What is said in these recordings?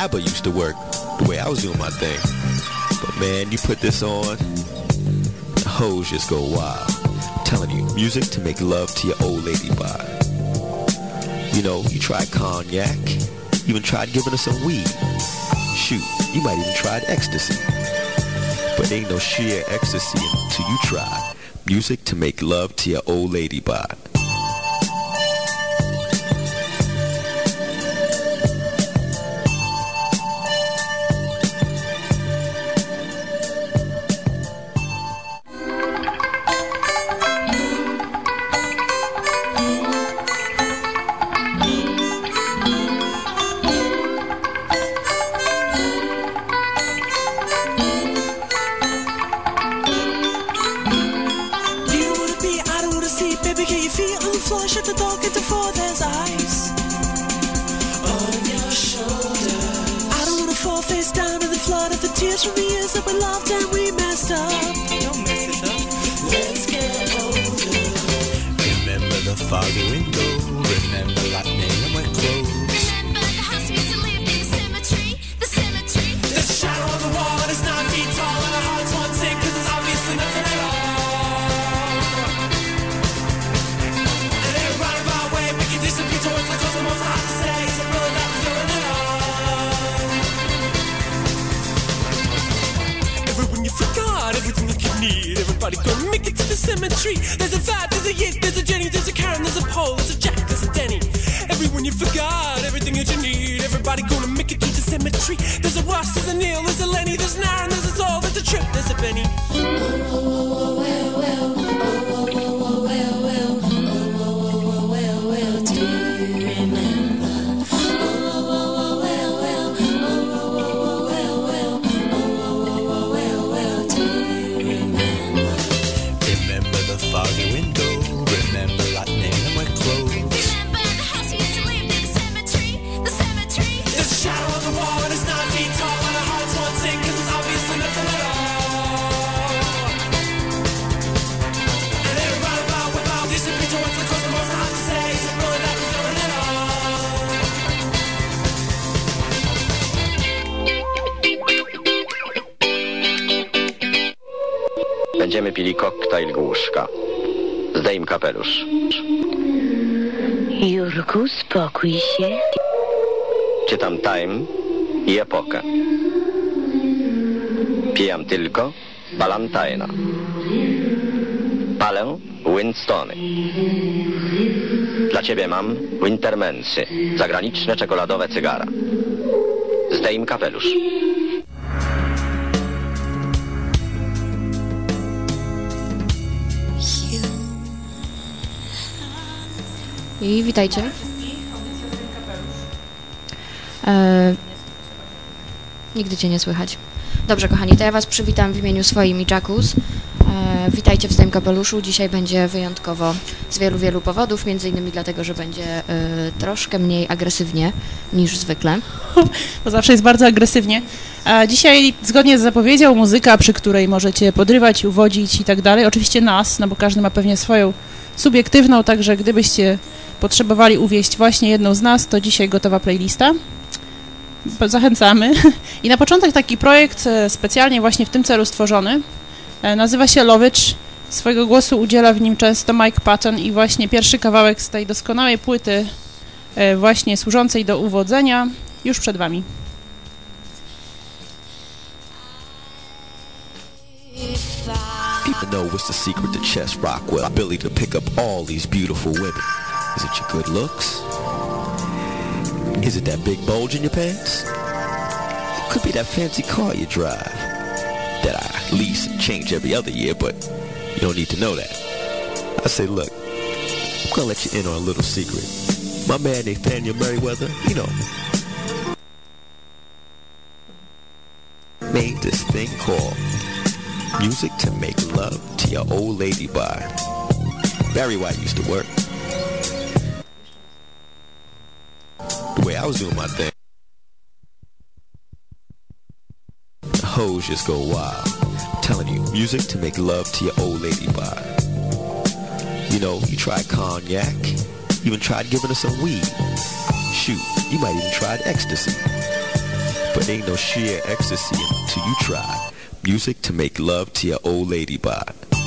ABBA used to work the way I was doing my thing. But man, you put this on, the hoes just go wild. I'm telling you, music to make love to your old lady by. You know, you tried cognac, even tried giving her some weed. Shoot, you might even tried ecstasy. But ain't no sheer ecstasy until you try music to make love to your old lady by. Shut the door, get the floor, there's ice on your shoulder. I don't wanna fall face down in the flood of the tears from the years that we loved and we messed up. Don't mess this up. Let's get older. Remember the foggy window. Remember lightning and wet clothes. Remember the house we used to live in, the cemetery, the cemetery. There's a shadow on the wall and it's 9 feet tall and our hearts won't sink cause it's obviously nothing at all. Disappear towards the coast, the most hard to say. Is it really not feeling at all? Everyone you forgot, everything that you need. Everybody gonna make it to the cemetery. There's a Fat, there's a Yit, there's a Jenny, there's a Karen, there's a Paul, there's a Jack, there's a Denny. Everyone you forgot, everything that you need. Everybody gonna make it to the cemetery. There's a Ross, there's a Neil, there's a Lenny, there's an Aaron, there's a Saul, there's a Trip, there's a Benny. Foggy window, remember lightning and wet clothes. Remember the house we used to live in, the cemetery, the cemetery. There's a shadow on the wall and it's 9 feet tall and our hearts won't sink cause it's obviously nothing at all. And everybody about disappear towards the coast, the most hard to say. Is it really not feeling at all? Będziemy pili koktajl Głuszka. Zdejm kapelusz. Jurku, spokój się. Czytam Time i Epokę. Pijam tylko Balantajna. Palę Winstony. Dla ciebie mam Wintermensy, zagraniczne czekoladowe cygara. Zdejm kapelusz. I witajcie. Nigdy cię nie słychać. Dobrze, kochani, to ja was przywitam w imieniu swoim i Jackus. Witajcie w Zdejm kapeluszu. Dzisiaj będzie wyjątkowo z wielu powodów, między innymi dlatego, że będzie troszkę mniej agresywnie niż zwykle. Bo zawsze jest bardzo agresywnie. A dzisiaj, zgodnie z zapowiedzią, muzyka, przy której możecie podrywać, uwodzić i tak dalej. Oczywiście nas, no bo każdy ma pewnie swoją subiektywną, także gdybyście potrzebowali uwieść właśnie jedną z nas, to dzisiaj gotowa playlista. Zachęcamy. I na początek taki projekt specjalnie właśnie w tym celu stworzony. Nazywa się Lovitch. Swojego głosu udziela w nim często Mike Patton i właśnie pierwszy kawałek z tej doskonałej płyty właśnie służącej do uwodzenia już przed wami. People know what's the secret to Chess Rockwell ability to pick up all these beautiful women. Is it your good looks? Is it that big bulge in your pants? It could be that fancy car you drive that I lease and change every other year, but you don't need to know that. I say, look, I'm gonna let you in on a little secret. My man Nathaniel Merriweather, you know, made this thing called music to make love to your old lady by. Barry White used to work the way I was doing my thing. The hoes just go wild. I'm telling you, music to make love to your old lady by. You know, you tried cognac, even tried giving her some weed. Shoot, you might even tried ecstasy. But ain't no sheer ecstasy until you try music to make love to your old lady by.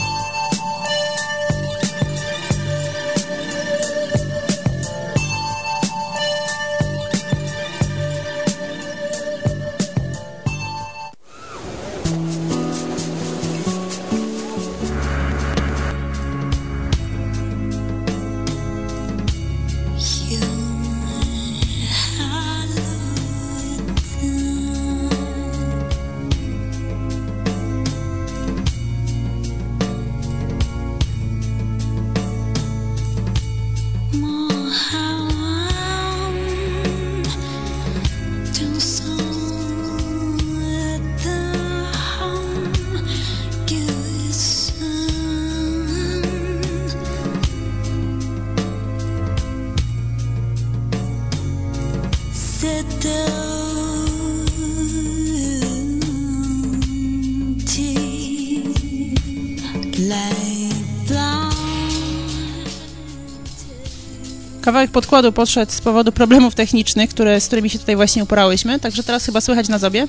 Kawałek podkładu podszedł z powodu problemów technicznych, z którymi się tutaj właśnie uporałyśmy, także teraz chyba słychać na Zobie.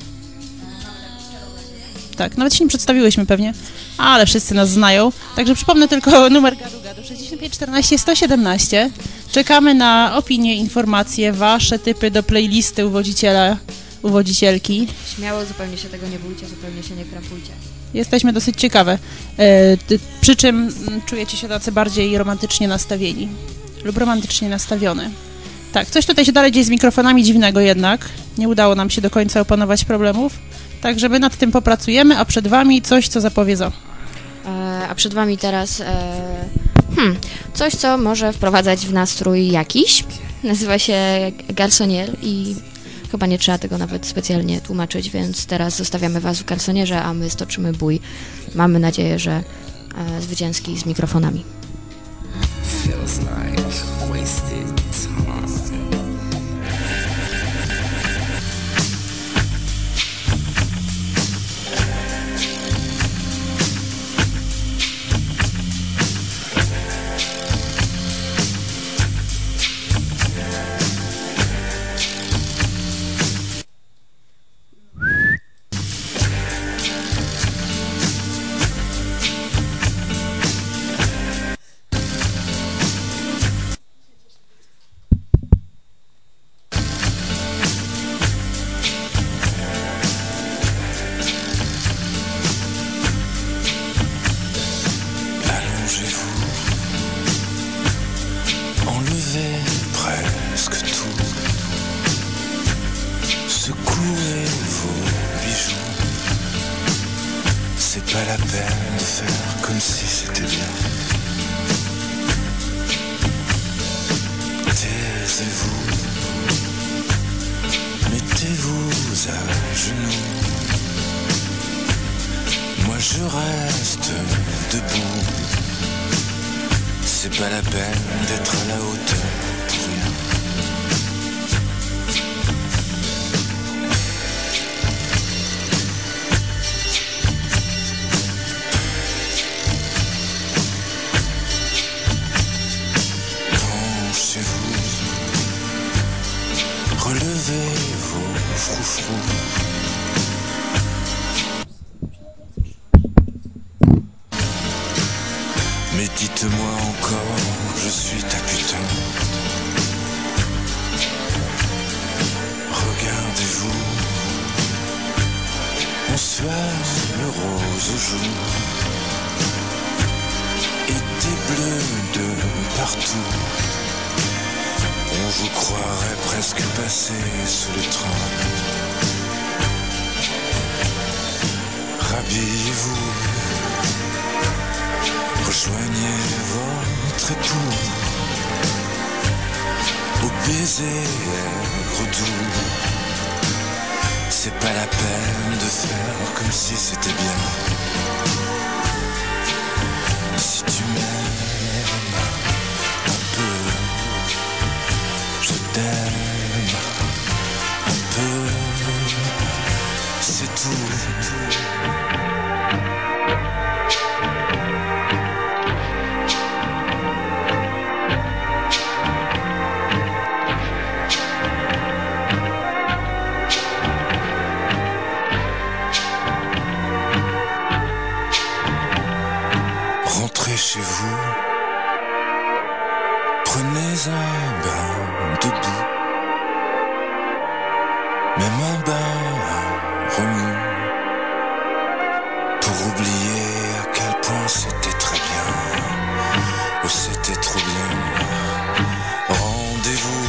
Tak, nawet się nie przedstawiłyśmy pewnie, ale wszyscy nas znają. Także przypomnę tylko numer gadu 65 14 117. Czekamy na opinie, informacje, wasze typy do playlisty uwodziciela, uwodzicielki. Śmiało, zupełnie się tego nie bójcie, zupełnie się nie krapujcie. Jesteśmy dosyć ciekawe, przy czym czujecie się tacy bardziej romantycznie nastawieni lub romantycznie nastawione. Tak, coś tutaj się dalej dzieje z mikrofonami dziwnego jednak. Nie udało nam się do końca opanować problemów. Także my nad tym popracujemy, a przed wami coś, co zapowie Zo. A przed wami teraz coś, co może wprowadzać w nastrój jakiś. Nazywa się Garçonnière i chyba nie trzeba tego nawet specjalnie tłumaczyć, więc teraz zostawiamy was w garsonierze, a my stoczymy bój. Mamy nadzieję, że zwycięski z mikrofonami. Feels like wasted time. Mais dites-moi encore, je suis ta putain. Regardez-vous, bonsoir le rose au jour et des bleus de partout. On vous croirait presque passé sous le train. Rhabillez-vous, rejoignez votre époux au baiser aigre doux. C'est pas la peine de faire comme si c'était bien. Si tu m'aimes un peu, je t'aime un peu, c'est tout. Mes mains remue pour oublier à quel point c'était très bien, ou c'était trop bien. Rendez-vous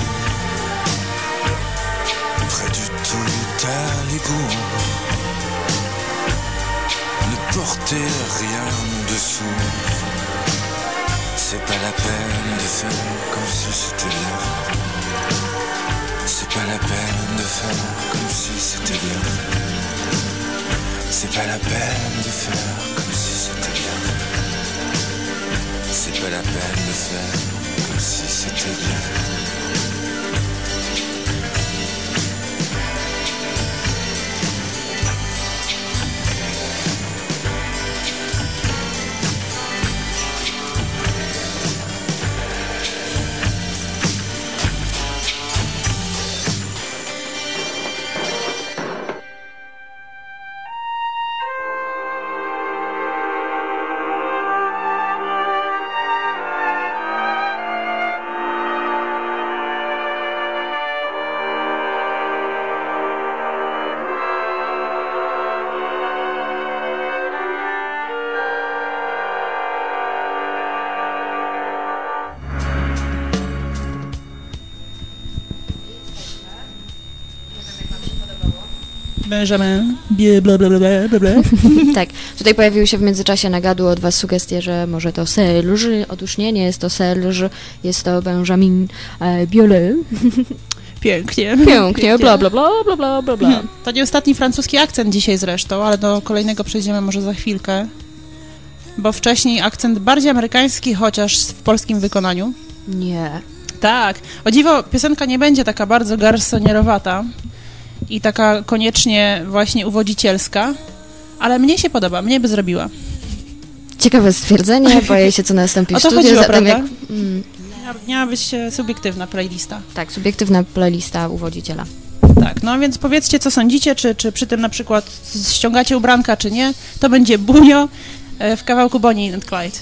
près du tout à l'égout. Ne portez rien dessous. C'est pas la peine de faire comme si c'était bien. C'est pas la peine de faire comme si c'était bien. C'est pas la peine de faire comme si c'était bien. C'est pas la peine de faire comme si c'était bien. Benjamin, bla bla bla bla bla. Tak, tutaj pojawiły się w międzyczasie na gadu od was sugestie, że może to Serge, otóż nie jest to Serge, jest to Benjamin Biolay. Pięknie. Pięknie, bla bla bla bla bla bla bla. To nie ostatni francuski akcent dzisiaj zresztą, ale do kolejnego przejdziemy może za chwilkę, bo wcześniej akcent bardziej amerykański, chociaż w polskim wykonaniu. Nie. Tak, o dziwo piosenka nie będzie taka bardzo garsonierowata i taka koniecznie właśnie uwodzicielska, ale mnie się podoba, mnie by zrobiła. Ciekawe stwierdzenie, boję się, co nastąpi w O to studiu. chodziło, Zatem prawda? Miała być subiektywna playlista. Tak, subiektywna playlista uwodziciela. Tak, no więc powiedzcie, co sądzicie, czy przy tym na przykład ściągacie ubranka, czy nie. To będzie Bunio w kawałku Bonnie and Clyde.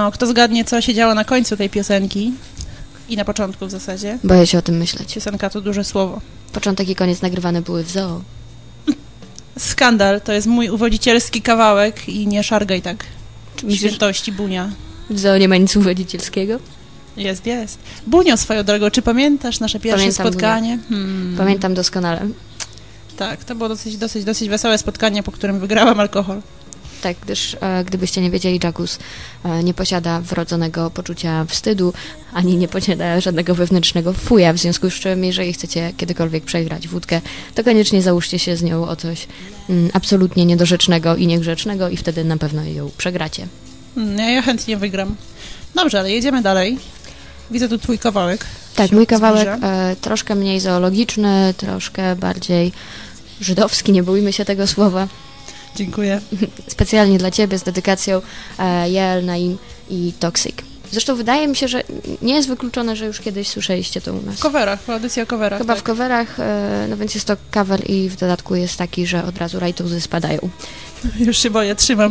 No, kto zgadnie, co się działo na końcu tej piosenki i na początku w zasadzie. Boję się o tym myśleć. Piosenka to duże słowo. Początek i koniec nagrywane były w zoo. Skandal, to jest mój uwodzicielski kawałek i nie szargaj tak. Świętości, Bunia. W zoo nie ma nic uwodzicielskiego? Jest. Bunio, swoją drogą, czy pamiętasz nasze pierwsze Pamiętam, spotkanie? Pamiętam doskonale. Tak, to było dosyć wesołe spotkanie, po którym wygrałam alkohol. Tak, gdyż gdybyście nie wiedzieli, Jacuz nie posiada wrodzonego poczucia wstydu, ani nie posiada żadnego wewnętrznego fuja, w związku z czym, jeżeli chcecie kiedykolwiek przegrać wódkę, to koniecznie załóżcie się z nią o coś absolutnie niedorzecznego i niegrzecznego i wtedy na pewno ją przegracie. Ja chętnie wygram. Dobrze, ale jedziemy dalej. Widzę tu twój kawałek. Tak, mój kawałek troszkę mniej zoologiczny, troszkę bardziej żydowski, nie bójmy się tego słowa. Dziękuję. Specjalnie dla Ciebie z dedykacją Yael Naim i Toxic. Zresztą wydaje mi się, że nie jest wykluczone, że już kiedyś słyszeliście to u nas. W coverach, po audycji o coverach. Chyba tak. w coverach, no więc jest to cover i w dodatku jest taki, że od razu rajtuzy spadają. Już się boję, trzymam.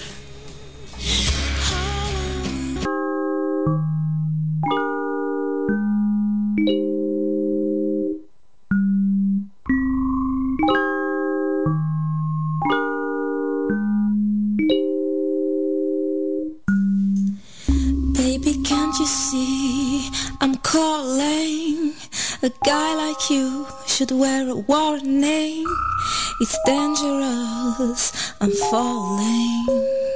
Baby, can't you see I'm calling? A guy like you should wear a warning. It's dangerous, I'm falling.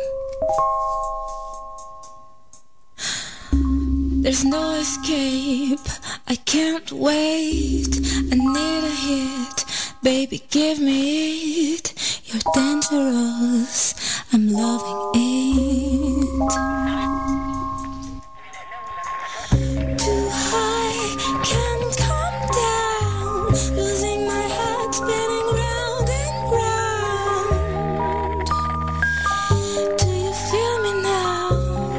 There's no escape, I can't wait. I need a hit, baby, give me it. You're dangerous, I'm loving it. Too high, can't come down. Losing my head, spinning round and round. Do you feel me now?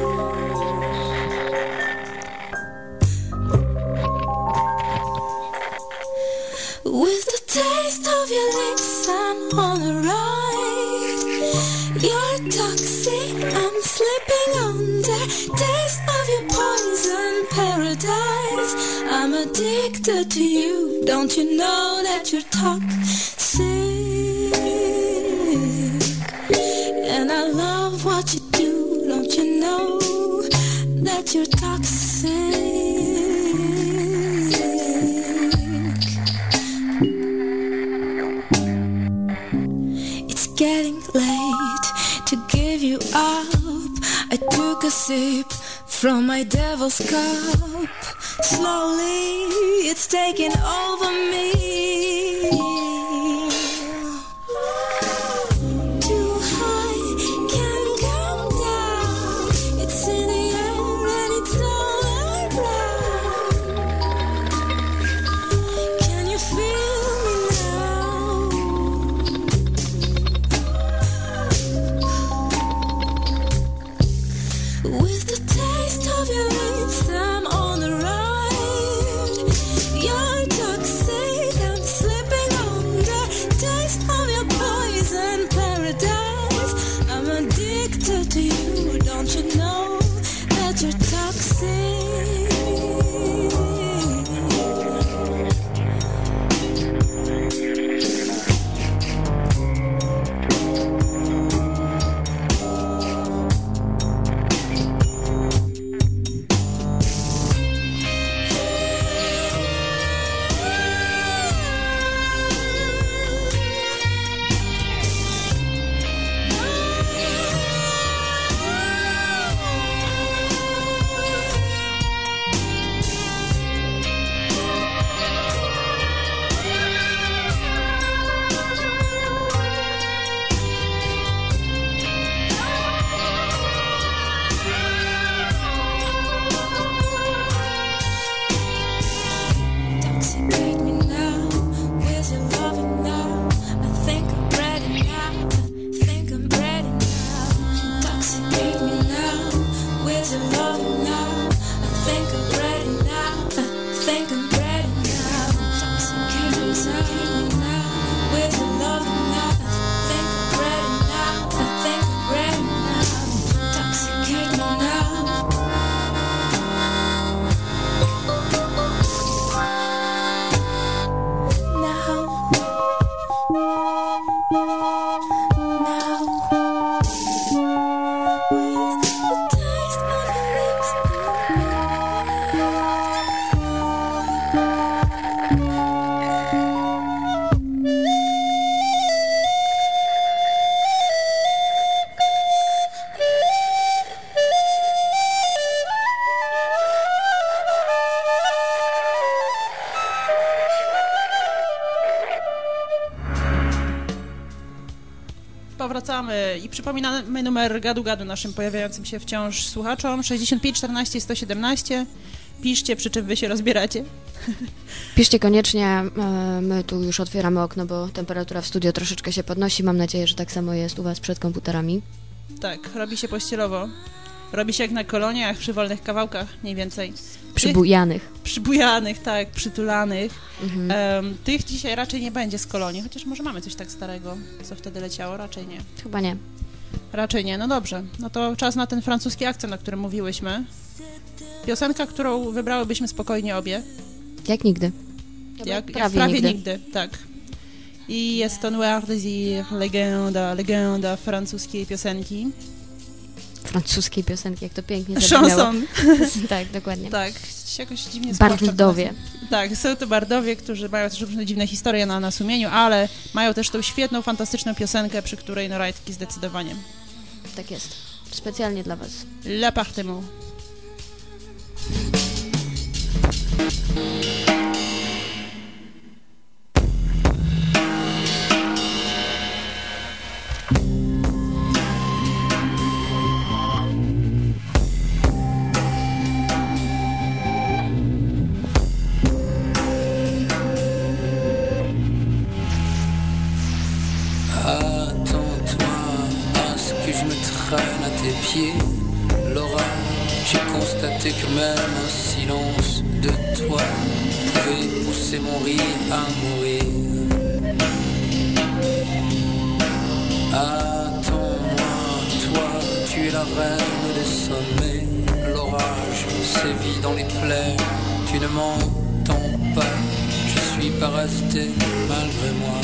With the taste of your lips, I'm on a ride. You're toxic, I'm slipping under. Taste of your poison paradise. I'm addicted to you. Don't you know that you're toxic? And I love what you do. Don't you know that you're toxic? It's getting late to give you up. I took a sip from my devil's cup. Slowly, it's taking over me. Too high, can't come down. It's in the air and it's all around. Can you feel me now? With the taste of your lips, I'm on the ride. You're toxic, powracamy i przypominamy numer gadu naszym pojawiającym się wciąż słuchaczom. 65 14 117. Piszcie, przy czym wy się rozbieracie. Piszcie koniecznie, my tu już otwieramy okno, bo temperatura w studio troszeczkę się podnosi. Mam nadzieję, że tak samo jest u was przed komputerami. Tak, robi się pościelowo. Robi się jak na koloniach, przy wolnych kawałkach mniej więcej. Przybujanych, tak, przytulanych. Tych dzisiaj raczej nie będzie z kolonii, chociaż może mamy coś tak starego, co wtedy leciało, raczej nie. Chyba nie. Raczej nie, no dobrze. No to czas na ten francuski akcent, o którym mówiłyśmy. Piosenka, którą wybrałybyśmy spokojnie obie. Jak nigdy. Jak prawie nigdy, tak. I jest to Noir Désir, legenda francuskiej piosenki. Francuskiej piosenki, jak to pięknie zabrzmiało. Chanson. Tak, dokładnie. Tak, jakoś dziwnie Bardowie. Tak, są to bardowie, którzy mają też różne dziwne historie na sumieniu, ale mają też tą świetną, fantastyczną piosenkę, przy której no rajtki zdecydowanie. Tak jest. Specjalnie dla was. L'appartement. Laura, j'ai constaté que même un silence de toi pouvait pousser mon rire à mourir. Attends-moi, toi, tu es la reine des sommets. L'orage sévit dans les plaines, tu ne m'entends pas. Je suis pas resté malgré moi.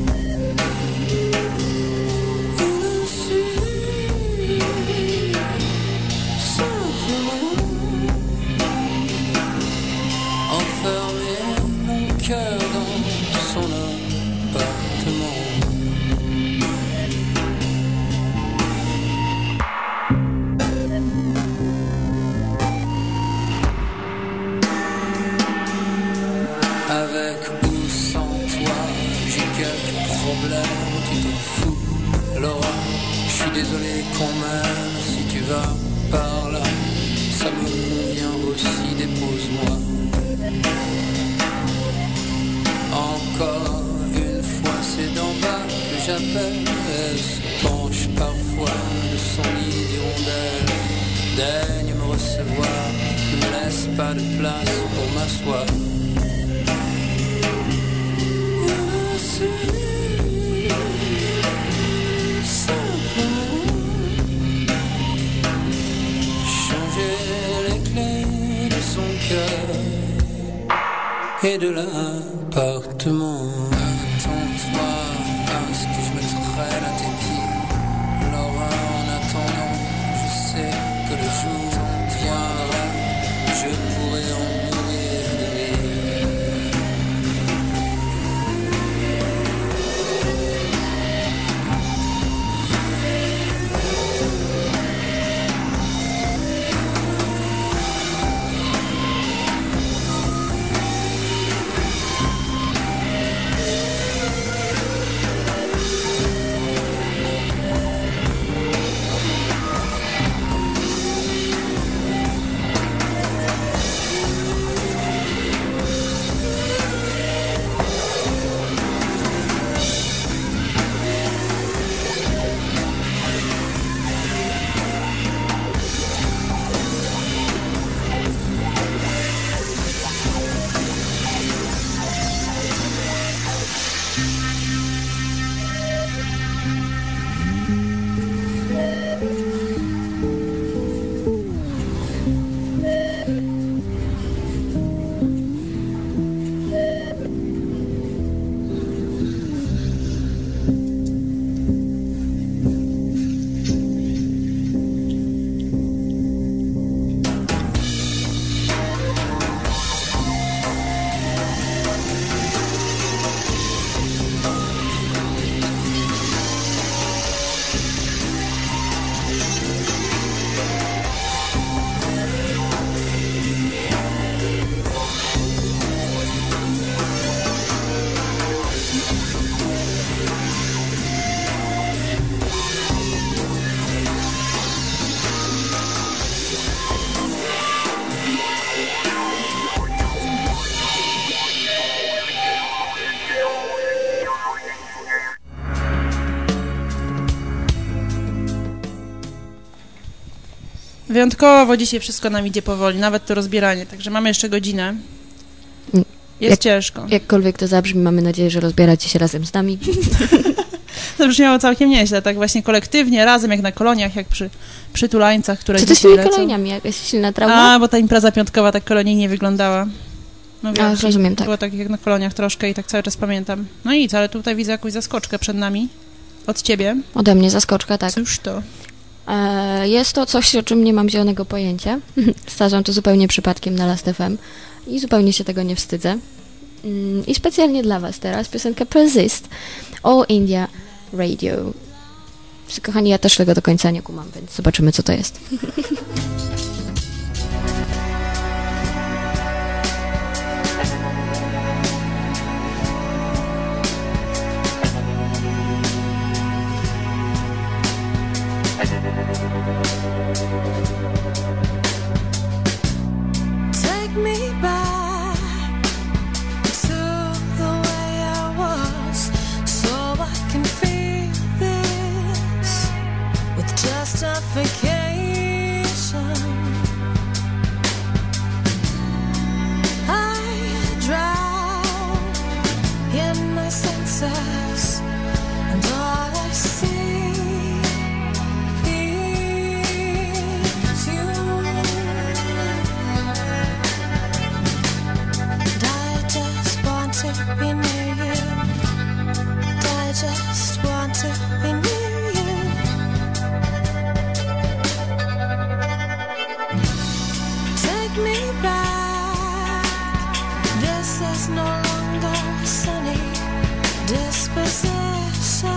Enfermer mon cœur dans son appartement. Avec ou sans toi, j'ai quelques problèmes, tu t'en fous, Laura. Je suis désolé quand même, si tu vas par là, ça me convient aussi, dépose-moi. Encore une fois, c'est d'en bas que j'appelle. Elle se penche parfois de son lit d'hirondelle. Daigne me recevoir, ne me laisse pas de place pour m'asseoir. Changer les clés de son cœur et de l'appartement. Attends-toi à ce que je me traîne à tes pieds. Laura, en attendant, je sais que le jour viendra, je pourrai en mourir de rire. Wyjątkowo dzisiaj wszystko nam idzie powoli, nawet to rozbieranie, także mamy jeszcze godzinę. Jest ciężko. Jakkolwiek to zabrzmi, mamy nadzieję, że rozbieracie się razem z nami. To brzmiało całkiem nieźle, tak właśnie kolektywnie, razem, jak na koloniach, jak przy przytulańcach, które Czy to z dzisiaj tymi lecą. koloniami? Jakaś silna trauma? A, bo ta impreza piątkowa tak kolonijnie wyglądała. No wiem, rozumiem, tak. Było tak jak na koloniach troszkę i tak cały czas pamiętam. No nic, ale tutaj widzę jakąś zaskoczkę przed nami. Od ciebie. Ode mnie zaskoczka, tak. Cóż to? Jest to coś, o czym nie mam zielonego pojęcia. Starzam to zupełnie przypadkiem na Last FM i zupełnie się tego nie wstydzę. I specjalnie dla was teraz piosenka Persist All India Radio. Kochani, ja też tego do końca nie kumam, więc zobaczymy, co to jest. Take me back to the way I was, so I can feel this with justification. I drown in my senses, and all I see is you. And I just want to be near you. And I just want to be near you. Take me back. This is no longer a sunny disposition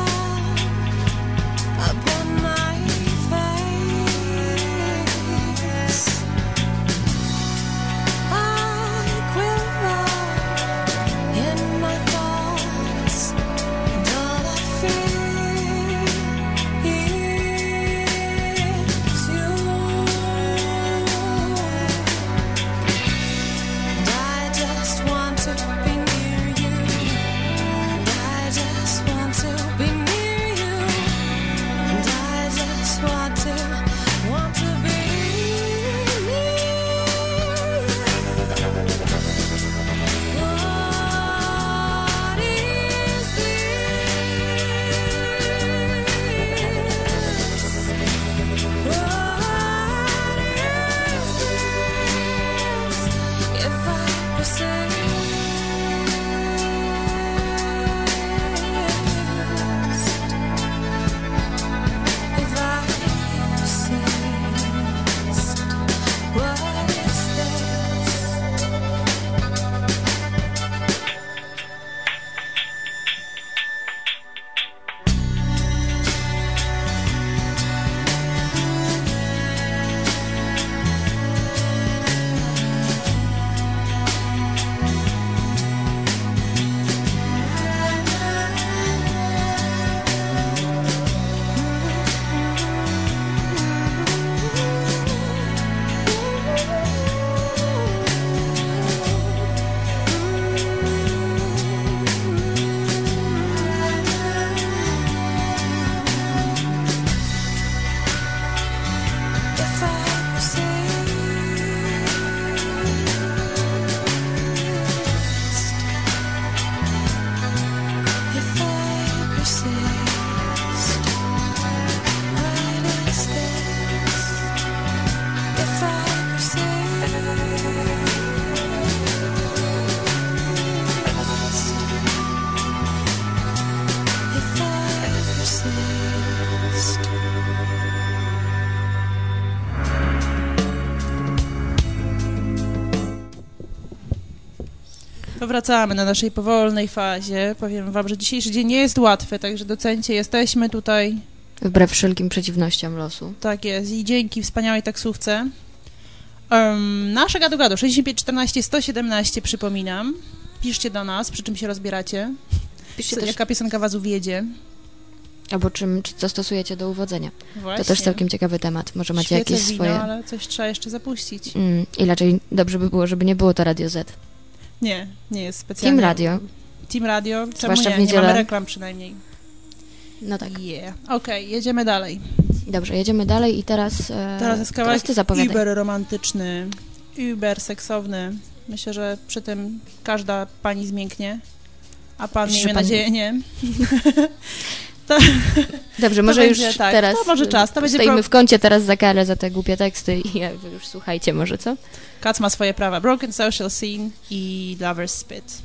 upon my face. I quiver in my thoughts, and all I feel is you. And I just want to be near you. And I just want to be near you. And I just want to be near you. What is this? If I persist, if I persist, what is this? If I persist, what is this? If I persist, if I persist. Powracamy na naszej powolnej fazie. Powiem wam, że dzisiejszy dzień nie jest łatwy, także docencie, jesteśmy tutaj. Wbrew wszelkim przeciwnościom losu. Tak jest i dzięki wspaniałej taksówce. Nasze gadu-gadu 65 14 117, przypominam. Piszcie do nas, przy czym się rozbieracie. Piszcie też, Jaka piosenka was uwiedzie. albo co stosujecie do uwodzenia. Właśnie. To też całkiem ciekawy temat. Może macie Świece, jakieś wino, swoje... ale coś trzeba jeszcze zapuścić. I raczej dobrze by było, żeby nie było to Radio Z. Nie jest specjalnie. Team Radio. Team Radio, czemu Zwłaszcza nie? w niedzielę. Nie mamy reklam przynajmniej. No tak. Okej, jedziemy dalej. Dobrze, jedziemy dalej i teraz jest kawałek ty zapowiadaj. uber romantyczny, uber seksowny. Myślę, że przy tym każda pani zmięknie, a pan, miejmy nadzieję, nie. Dobrze, może już tak. teraz może czas. To stoimy w kącie teraz za karę za te głupie teksty i już słuchajcie może, co? Kac ma swoje prawa. Broken Social Scene i Lover's Spit.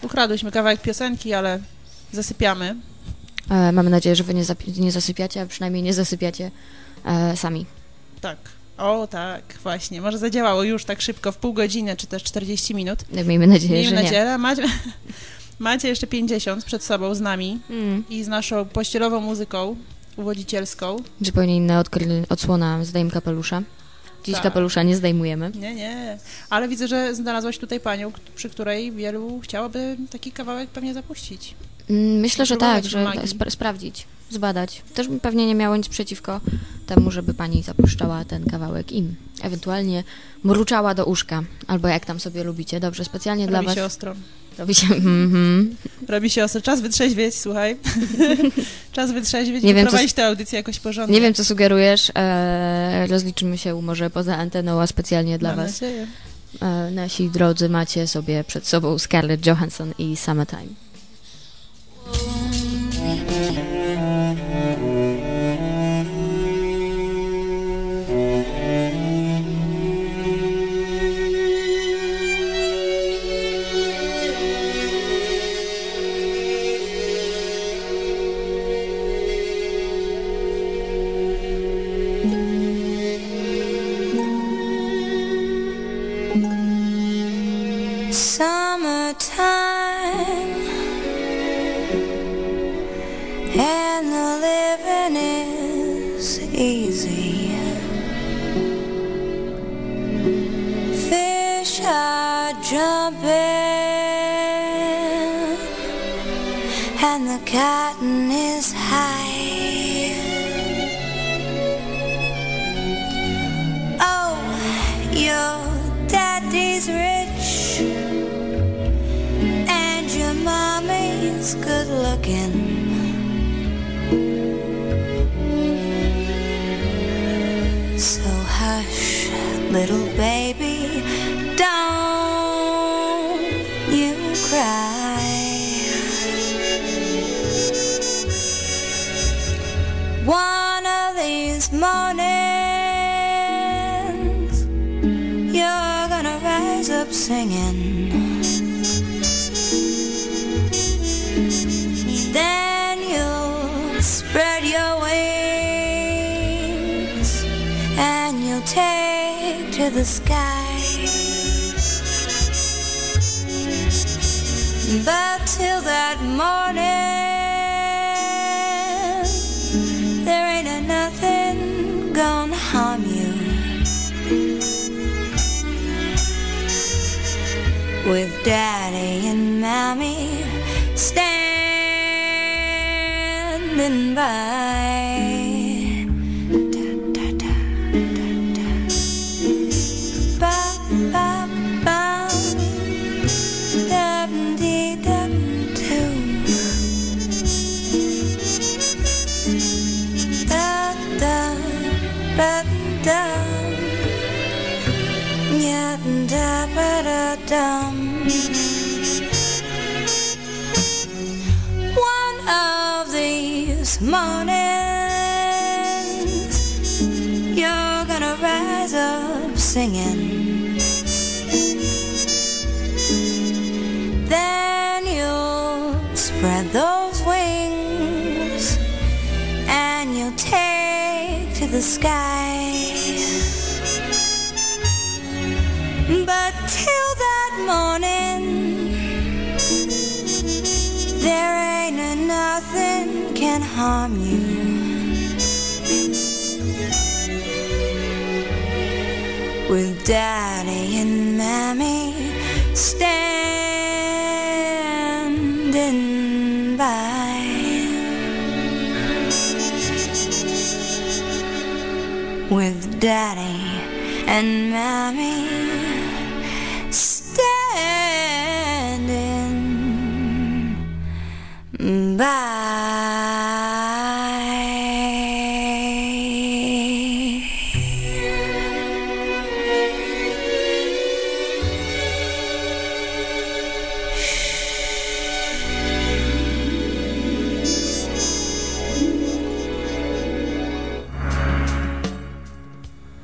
Ukradłyśmy kawałek piosenki, ale zasypiamy. Mamy nadzieję, że wy nie zasypiacie, a przynajmniej nie zasypiacie sami. Tak. O, tak, właśnie. Może zadziałało już tak szybko, w pół godziny, czy też 40 minut. Miejmy nadzieję, że nie. Macie jeszcze 50 przed sobą z nami i z naszą pościelową muzyką uwodzicielską. Zupełnie inna odsłona zdejm kapelusza. Dziś kapelusza nie zdejmujemy. Nie. Ale widzę, że znalazłaś tutaj panią, przy której wielu chciałoby taki kawałek pewnie zapuścić. Myślę, że tak, że sprawdzić, zbadać. Też bym pewnie nie miała nic przeciwko temu, żeby pani zapuszczała ten kawałek im. Ewentualnie mruczała do uszka, albo jak tam sobie lubicie. Dobrze, specjalnie dla was. Robi się ostro. Robi się ostro. Czas wytrzeźwieć, słuchaj. Czas wytrzeźwieć i prowadzić tę audycję jakoś porządnie. Nie wiem, co sugerujesz. Rozliczymy się może poza anteną, a specjalnie dla was. Nadzieję. Nasi drodzy, macie sobie przed sobą Scarlett Johansson i Summertime. And the living is easy. Fish are jumping and the cotton is high. Oh, your daddy's rich and your mommy's good looking. So hush, little baby, don't you cry. One of these mornings, you're gonna rise up singing. Then you'll spread your wings and you'll take to the sky. But till that morning, there ain't nothing gonna harm you. With Daddy and Mommy standing by. One of these mornings, you're gonna rise up singing. Then you'll spread those wings and you'll take to the sky. But till that morning, there ain't nothing can harm you. With Daddy and Mommy standing by. With Daddy and Mommy standing by.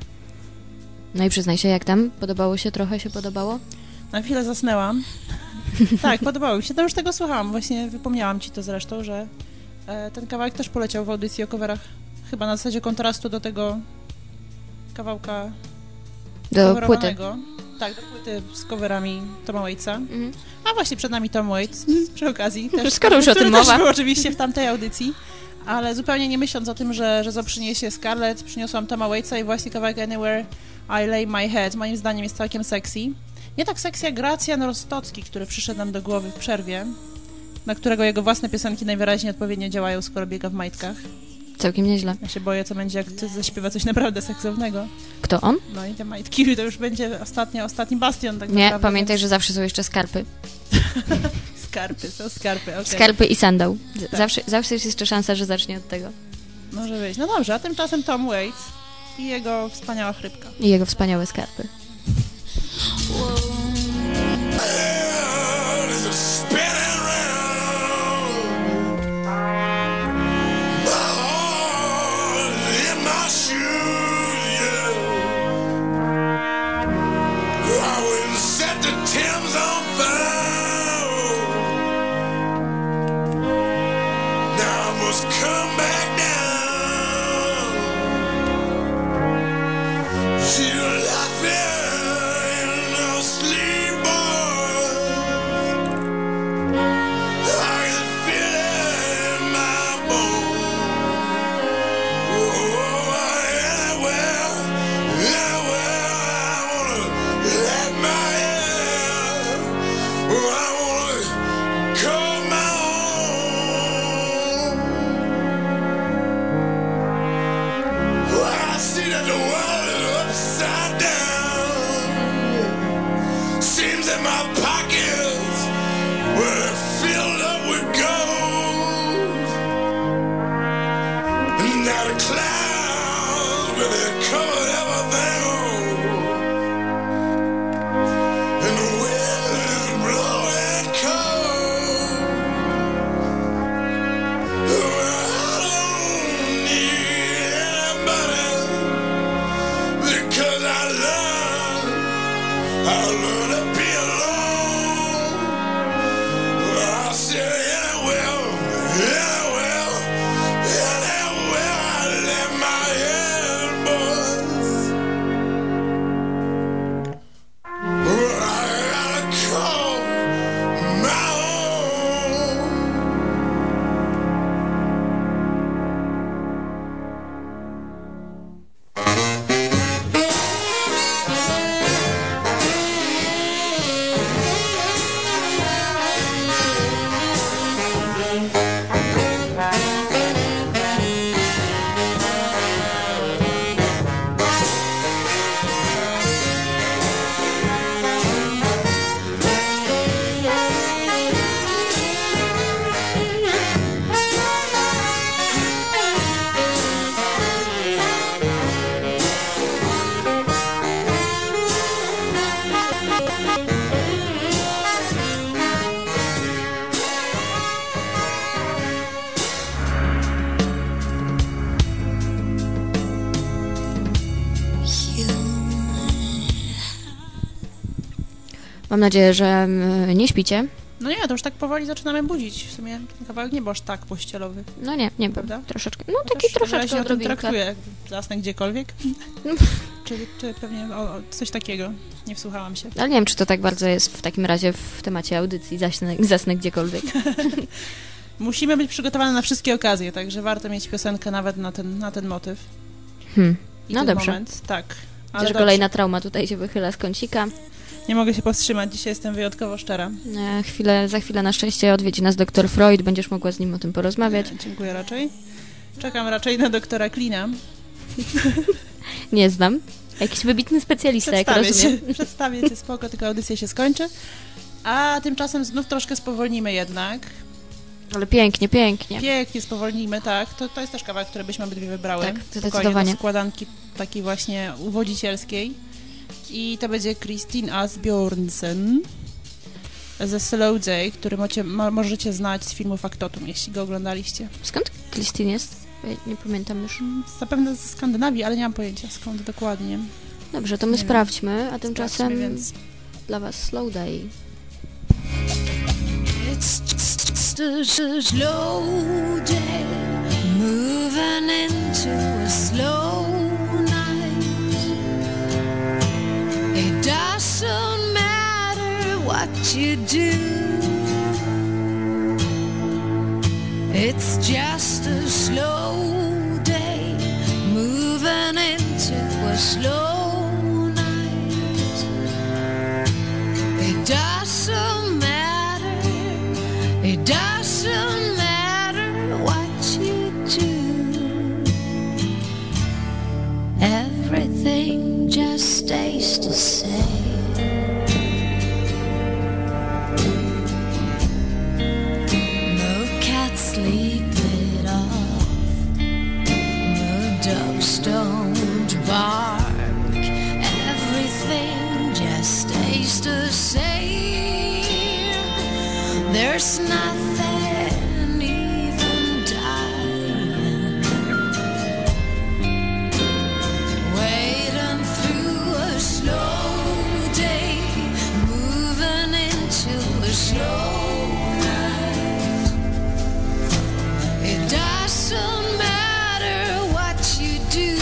No i przyznaj się, jak tam? Podobało się? Trochę się podobało? Na chwilę zasnęłam. Tak, podobało mi się. To już tego słuchałam. Właśnie wypomniałam ci to zresztą, że ten kawałek też poleciał w audycji o coverach. Chyba na zasadzie kontrastu do tego kawałka Do płyty. Tak, do płyty z coverami Toma Waitsa. A właśnie przed nami Tom Waits przy okazji. Też, skoro już o tym mowa. Też był oczywiście w tamtej audycji. Ale zupełnie nie myśląc o tym, że Zo przyniesie Scarlett, przyniosłam Toma Waitsa i właśnie kawałek Anywhere I Lay My Head moim zdaniem jest całkiem sexy. Nie tak sexy jak Gracjan Rostocki, który przyszedł nam do głowy w przerwie, na którego jego własne piosenki najwyraźniej odpowiednio działają, skoro biega w majtkach. Całkiem nieźle. Ja się boję, co będzie, jak ty zaśpiewa coś naprawdę seksownego. Kto on? No i te majtki, to już będzie ostatni bastion tak Nie, naprawdę. pamiętaj, że zawsze są jeszcze skarpy. Są skarpy, okej. Skarpy i sandał. Tak. Zawsze jest jeszcze szansa, że zacznie od tego. Może być. No dobrze, a tymczasem Tom Waits i jego wspaniała chrypka. I jego wspaniałe skarpy. Come back down. She'll laugh in no sleep, boy. I can feel it in my bones. Oh, anywhere I wanna let my hair. Oh, I wanna call my own. I see that the world is upside down. Seems that my pockets were filled up with gold. And now the clouds really covered everything. And the wind is blowing cold. I don't need anybody. Because I learned to be alone. I said anywhere I let my head, boys. I gotta call my own. Mam nadzieję, że nie śpicie. No nie, to już tak powoli zaczynamy budzić. W sumie ten kawałek nie był aż tak pościelowy. No nie, Prawda? troszeczkę. No taki troszeczkę o tym odrobinkę. traktuję, jak zasnę gdziekolwiek. czy pewnie coś takiego. Nie wsłuchałam się. Ale nie wiem, czy to tak bardzo jest w takim razie w temacie audycji zasnę gdziekolwiek. Musimy być przygotowane na wszystkie okazje, także warto mieć piosenkę nawet na ten motyw. I No ten dobrze. Moment. Tak. Ale że kolejna trauma tutaj się wychyla z kącika. Nie mogę się powstrzymać, dzisiaj jestem wyjątkowo szczera. Za chwilę na szczęście odwiedzi nas dr Freud, będziesz mogła z nim o tym porozmawiać. Dziękuję raczej. Czekam raczej na doktora Klina. Nie znam. Jakiś wybitny specjalista, jak rozumiem. Przedstawię cię, spoko, tylko audycja się skończy. A tymczasem znów troszkę spowolnimy jednak. Ale pięknie. Pięknie spowolnijmy, tak. To jest też kawałek, który byśmy obydwie wybrały. Tak, zdecydowanie. Do składanki takiej właśnie uwodzicielskiej. I to będzie Christine Asbjornsen ze Slow Day, który możecie znać z filmu Faktotum, jeśli go oglądaliście. Skąd Christine jest? Ja nie pamiętam już. Zapewne ze Skandynawii, ale nie mam pojęcia skąd dokładnie. Dobrze, to my sprawdźmy, a tymczasem więc dla was Slow Day. a slow day, moving into a slow night. It doesn't matter what you do, it's just a slow day, moving into a slow night. It doesn't matter, it doesn't matter what you do, everything just stays the same. Sleep it off, the dogs don't bark, everything just stays the same. There's nothing even dying, waiting through a slow day, moving into a slow. It doesn't matter what you do,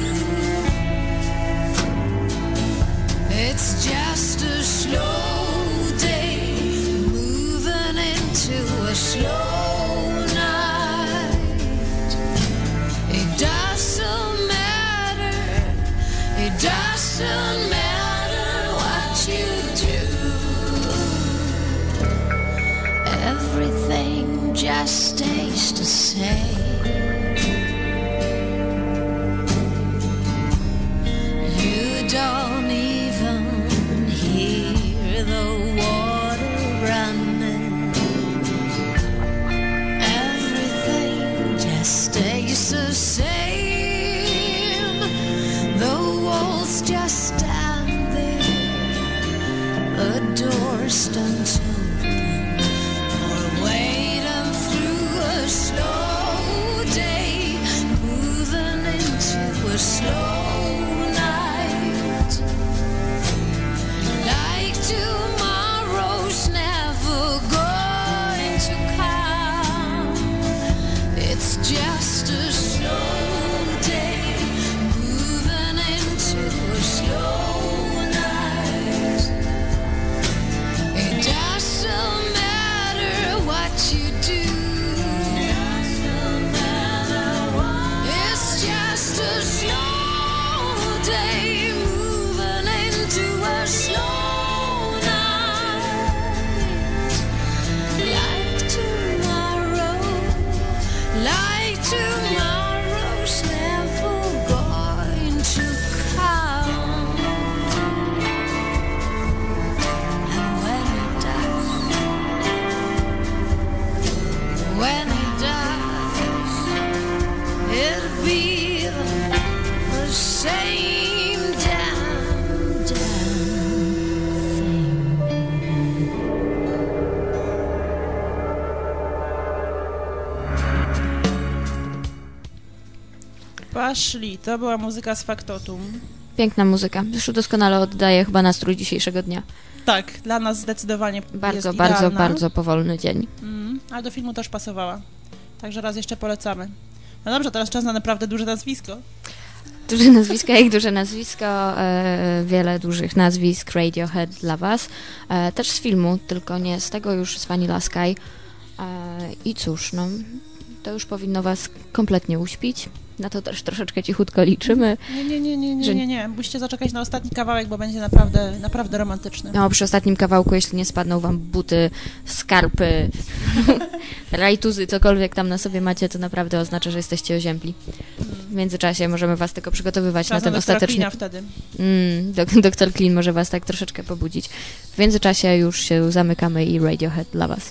it's just a slow day, moving into a slow night. It doesn't matter, it doesn't matter what you do, everything just stays the same. You don't even hear the water running, everything just stays the same. The walls just stand there, a door stands open, or waiting through a slow day, moving into a slow night. Like tomorrow's never going to come, it's just a slow day, moving into a slow night. It doesn't matter what you do, it's just a slow day, moving into a slow night. Like tomorrow's never going to come, and when it does, it'll be the same damn thing. Poszli, to była muzyka z Faktotum. Piękna muzyka. Zresztą doskonale oddaje chyba nastrój dzisiejszego dnia. Tak, dla nas zdecydowanie Bardzo, jest bardzo, idealna. bardzo powolny dzień. Ale do filmu też pasowała. Także raz jeszcze polecamy. No dobrze, teraz czas na naprawdę duże nazwisko. Duże nazwisko, jak duże nazwisko, wiele dużych nazwisk, Radiohead dla was. Też z filmu, tylko nie z tego już, z Vanilla Sky. I cóż, no, to już powinno was kompletnie uśpić. Na to też troszeczkę cichutko liczymy. Nie. Musicie zaczekać na ostatni kawałek, bo będzie naprawdę, naprawdę romantyczny. No, przy ostatnim kawałku, jeśli nie spadną wam buty, skarpy, rajtuzy, cokolwiek tam na sobie macie, to naprawdę oznacza, że jesteście oziębli. W międzyczasie możemy was tylko przygotowywać na ten ostateczny... wtedy. Dr. Clean może was tak troszeczkę pobudzić. W międzyczasie już się zamykamy i Radiohead dla was.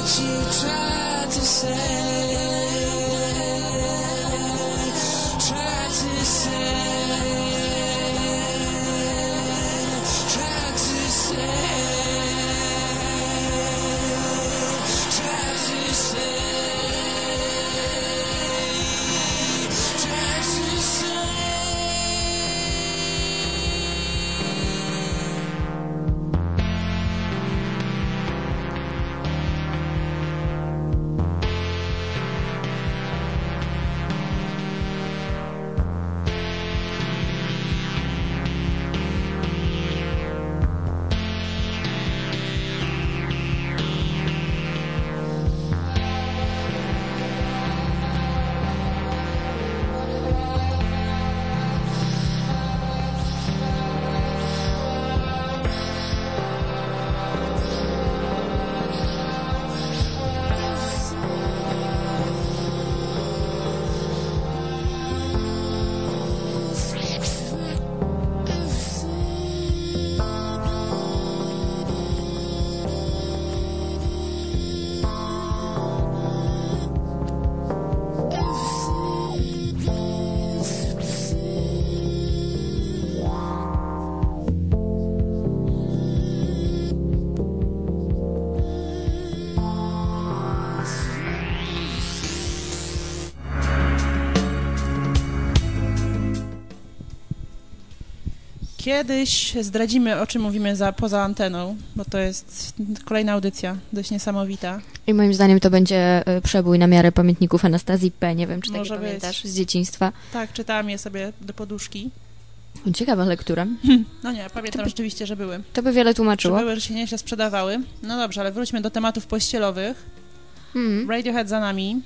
Kiedyś zdradzimy, o czym mówimy poza anteną, bo to jest kolejna audycja, dość niesamowita. I moim zdaniem to będzie przebój na miarę pamiętników Anastazji P. Nie wiem, czy takie Może pamiętasz być. z dzieciństwa. Tak, czytałam je sobie do poduszki. Ciekawa lektura. No nie, pamiętam rzeczywiście, że były. To by wiele tłumaczyło. Że były, że się nieźle sprzedawały. No dobrze, ale wróćmy do tematów pościelowych. Radiohead za nami.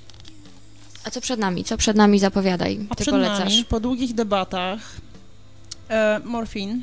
A co przed nami? Co przed nami zapowiadaj? A Ty przed polecasz. nami, po długich debatach, Morphine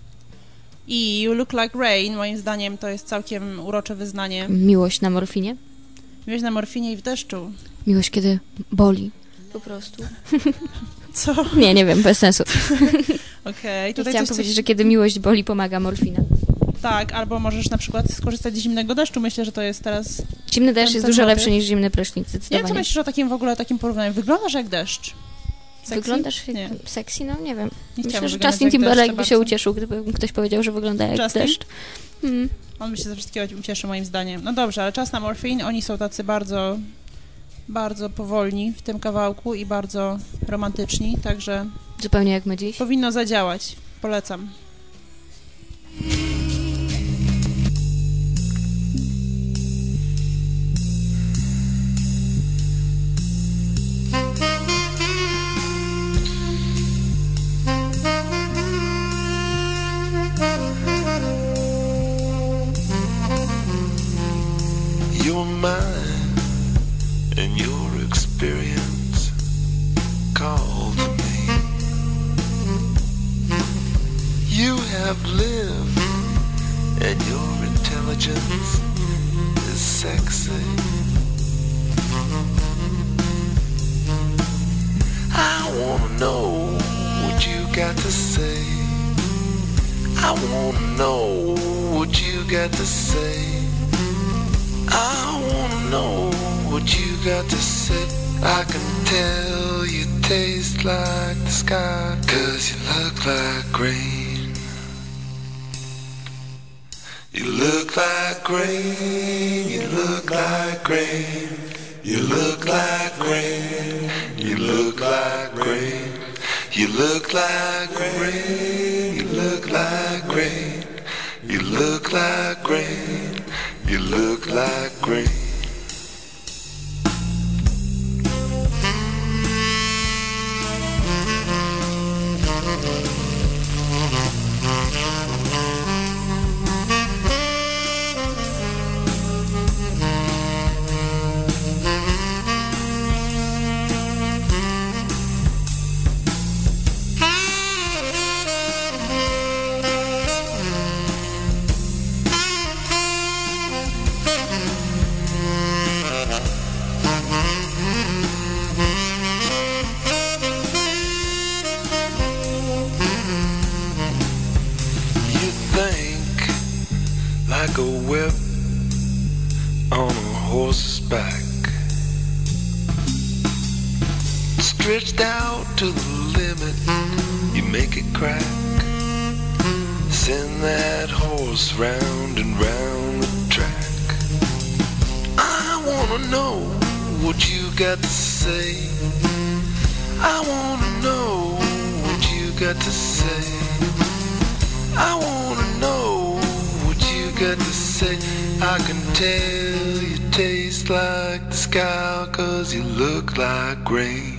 i You Look Like Rain, moim zdaniem to jest całkiem urocze wyznanie. Miłość na morfinie? Miłość na morfinie i w deszczu. Miłość, kiedy boli. Po prostu. Co? Nie wiem, bez sensu. Okej. Tutaj chciałam powiedzieć, że kiedy miłość boli, pomaga morfina. Tak, albo możesz na przykład skorzystać z zimnego deszczu. Myślę, że to jest teraz... Zimny deszcz jest dużo lepszy niż zimny prysznic, zdecydowanie. Nie, co myślisz o takim w ogóle takim porównaniu? Wyglądasz jak deszcz. Sexy? Wyglądasz Nie. sexy? No nie wiem. Nie Myślę, że wyglądać Justin jak Timberlake deszcz by za się bardzo. ucieszył, gdyby ktoś powiedział, że wygląda jak Justin? deszcz. On by się ze wszystkiego ucieszy, moim zdaniem. No dobrze, ale czas na Morphine. Oni są tacy bardzo, bardzo powolni w tym kawałku i bardzo romantyczni, także... Zupełnie jak my dziś. Powinno zadziałać. Polecam. Your mind and your experience call to me. You have lived and your intelligence is sexy. I wanna know what you got to say. I wanna know what you got to say. I wanna know what you got to say. I can tell you taste like the sky, 'cause you look like rain. You look like rain, you look like rain. You look like rain, you look like rain. You look like rain, you look like rain. You look like rain, you look like rain. Like a whip on a horse's back, stretched out to the limit, you make it crack. Send that horse round and round the track. I wanna know what you got to say. I wanna know what you got to say. I wanna know what you got to say. I can tell you taste like the sky, 'cause you look like rain.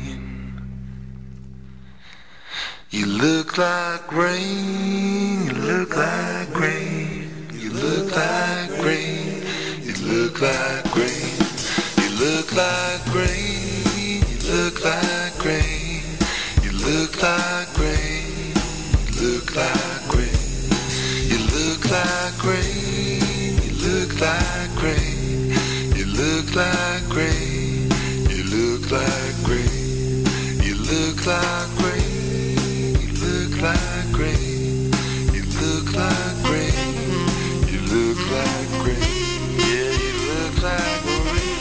You look like rain, you look like rain, you look like rain, you look like rain, you look like rain, you look like rain, you look like rain, you look like rain, you look like rain, you look like rain, you look like rain, you look like rain, you look like rain. Like rain, you look like rain, you look like rain, yeah, you look like rain.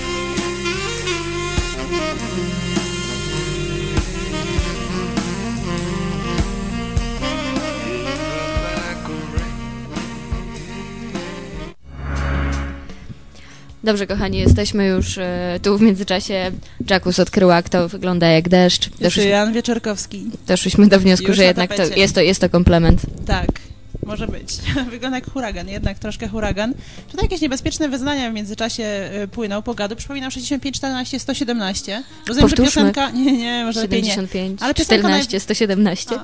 Dobrze, kochani, jesteśmy już tu w międzyczasie. Jackus odkrył, jak to wygląda jak deszcz. Jan Wieczorkowski. Doszliśmy do wniosku, już że jednak jest to komplement. Tak, może być. Wygląda jak huragan, jednak troszkę huragan. Czy to jakieś niebezpieczne wyznania w międzyczasie płyną po gadu? Przypominam 65 14 117. Rozumiem, że piosenka... Nie, może 75, lepiej nie. Ale piosenka 14 117.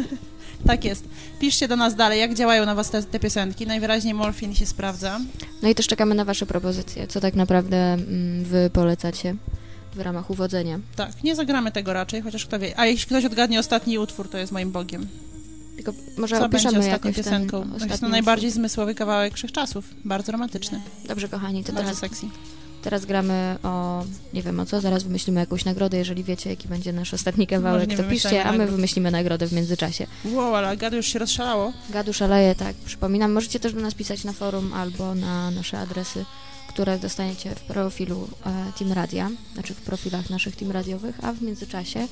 Tak jest. Piszcie do nas dalej, jak działają na was te piosenki. Najwyraźniej Morfin się sprawdza. No i też czekamy na wasze propozycje, co tak naprawdę wy polecacie w ramach uwodzenia. Tak, nie zagramy tego raczej, chociaż kto wie. A jeśli ktoś odgadnie ostatni utwór, to jest moim Bogiem. Tylko może co opiszemy będzie ostatnią jakoś piosenką. To jest najbardziej zmysłowy kawałek wszechczasów. Bardzo romantyczny. Dobrze, kochani, to bardzo sexy. Teraz gramy o, nie wiem o co, zaraz wymyślimy jakąś nagrodę, jeżeli wiecie, jaki będzie nasz ostatni kawałek, to piszcie, a my wymyślimy nagrodę w międzyczasie. Wow, ale Gadu już się rozszalało. Gadu szaleje, tak, przypominam, możecie też do nas pisać na forum albo na nasze adresy, które dostaniecie w profilu Team Radia, znaczy w profilach naszych team radiowych, a w międzyczasie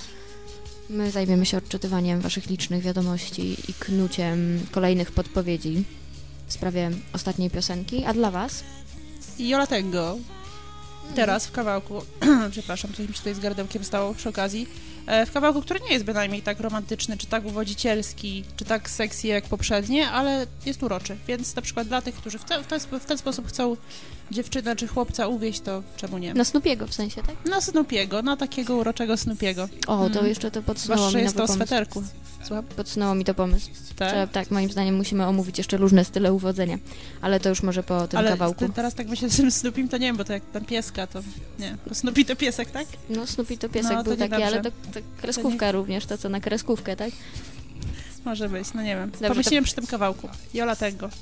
my zajmiemy się odczytywaniem waszych licznych wiadomości i knuciem kolejnych podpowiedzi w sprawie ostatniej piosenki, a dla was? Jola Tango. Teraz w kawałku, przepraszam, coś mi się tutaj z gardełkiem stało przy okazji, w kawałku, który nie jest bynajmniej tak romantyczny, czy tak uwodzicielski, czy tak sexy jak poprzednie, ale jest uroczy, więc na przykład dla tych, którzy w ten sposób chcą dziewczynę czy chłopca uwieść, to czemu nie? Na Snoopiego w sensie, tak? Na Snoopiego, na takiego uroczego Snoopiego. O, to jeszcze to podsunęło mi jest to o pomysł. sweterku. Słucham? Podsunęło mi to pomysł. Tak? Że, tak, moim zdaniem musimy omówić jeszcze różne style uwodzenia, ale to już może po tym kawałku. Ale teraz tak myślę, z tym Snoopim to nie wiem, bo to jak tam pieska, to nie. Bo Snoopy to piesek, tak? No, Snoopy to piesek był taki, ale to kreskówka również, to co na kreskówkę, tak? Może być, no nie wiem. Dobrze, pomyśliłem przy tym kawałku. Jola Tango.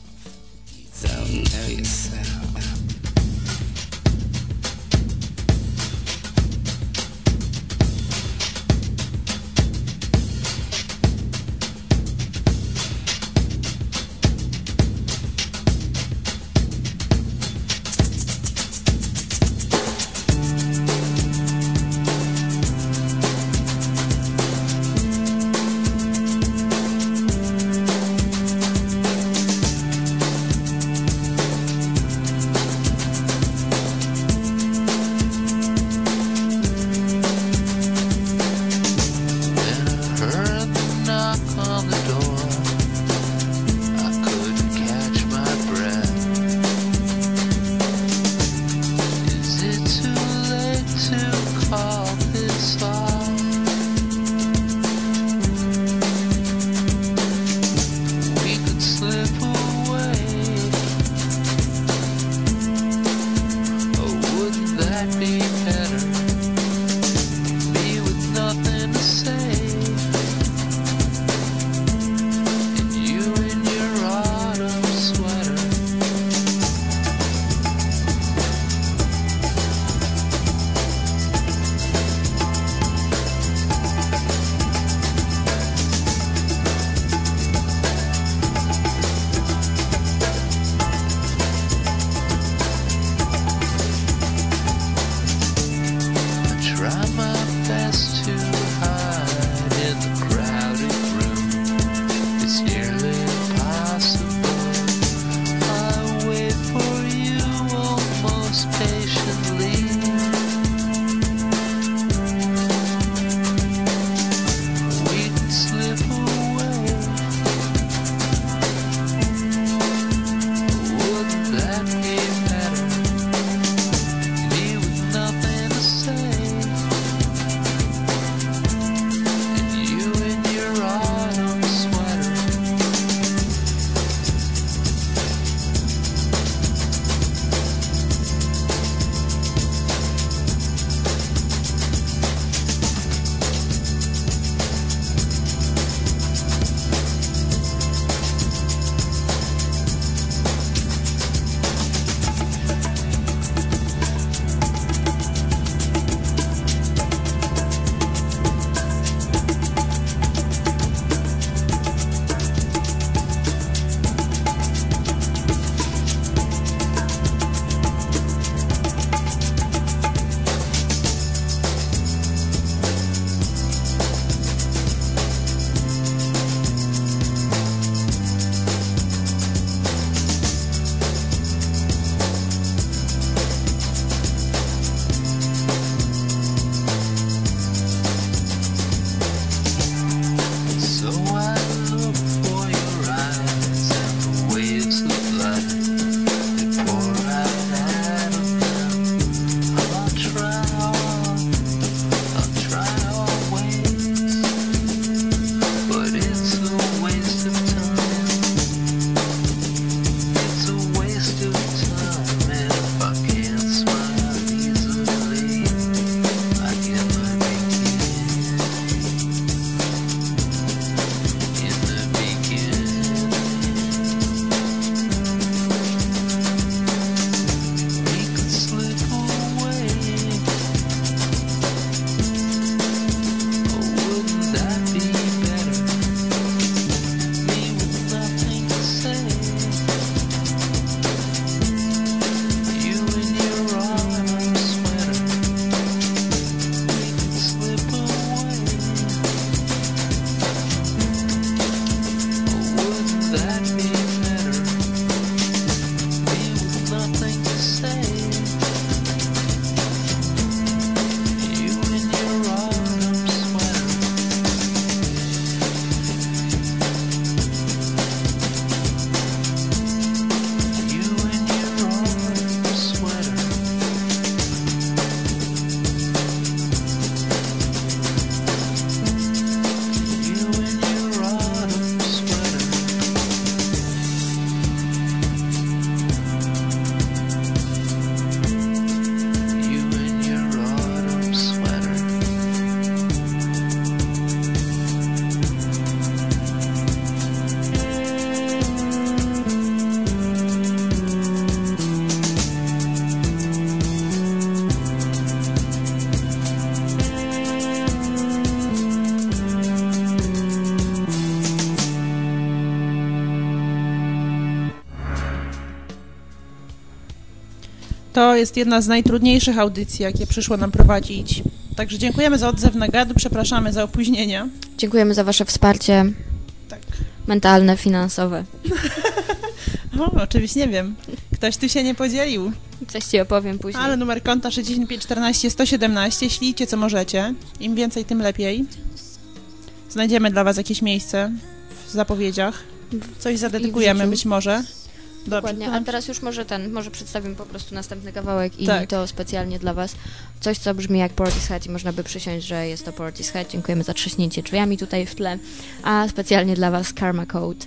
To jest jedna z najtrudniejszych audycji, jakie przyszło nam prowadzić. Także dziękujemy za odzew na gadu, przepraszamy za opóźnienia. Dziękujemy za wasze wsparcie mentalne, finansowe. Oczywiście nie wiem. Ktoś tu się nie podzielił. Coś ci opowiem później. Ale numer konta 65 14 117. Ślijcie co możecie. Im więcej, tym lepiej. Znajdziemy dla was jakieś miejsce w zapowiedziach. Coś zadedykujemy być może. Dokładnie, a teraz już może przedstawimy po prostu następny kawałek i to specjalnie dla was. Coś, co brzmi jak Portishead i można by przysiąść, że jest to Portishead. Dziękujemy za trzaśnięcie drzwiami tutaj w tle, a specjalnie dla was Karma Code.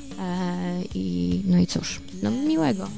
No i cóż, miłego.